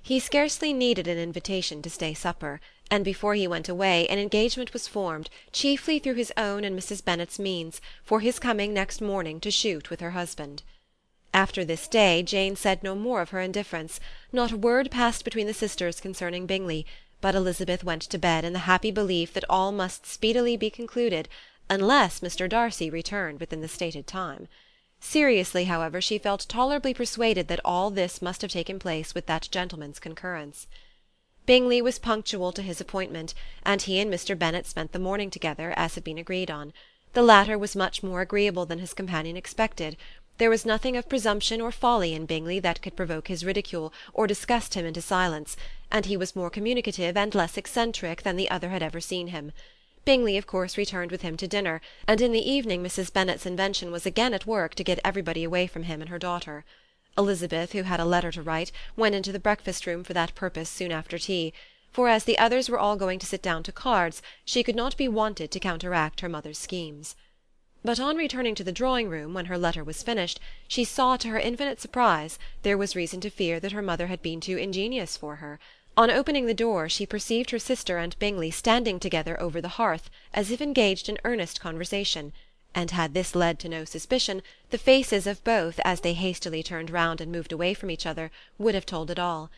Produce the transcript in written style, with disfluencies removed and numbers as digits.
He scarcely needed an invitation to stay supper, and before he went away an engagement was formed, chiefly through his own and Mrs. Bennet's means, for his coming next morning to shoot with her husband. After this day Jane said no more of her indifference. Not a word passed between the sisters concerning Bingley, but Elizabeth went to bed in the happy belief that all must speedily be concluded, unless Mr. Darcy returned within the stated time. Seriously, however, she felt tolerably persuaded that all this must have taken place with that gentleman's concurrence. Bingley was punctual to his appointment, and he and Mr. Bennet spent the morning together, as had been agreed on. The latter was much more agreeable than his companion expected. There was nothing of presumption or folly in Bingley that could provoke his ridicule or disgust him into silence, and he was more communicative and less eccentric than the other had ever seen him. Bingley of course returned with him to dinner, and in the evening Mrs. Bennet's invention was again at work to get everybody away from him and her daughter. Elizabeth, who had a letter to write, went into the breakfast-room for that purpose soon after tea, for as the others were all going to sit down to cards, she could not be wanted to counteract her mother's schemes. But on returning to the drawing-room, when her letter was finished, she saw, to her infinite surprise, there was reason to fear that her mother had been too ingenious for her. On opening the door, she perceived her sister and Bingley standing together over the hearth, as if engaged in earnest conversation, and had this led to no suspicion, the faces of both, as they hastily turned round and moved away from each other, would have told it all.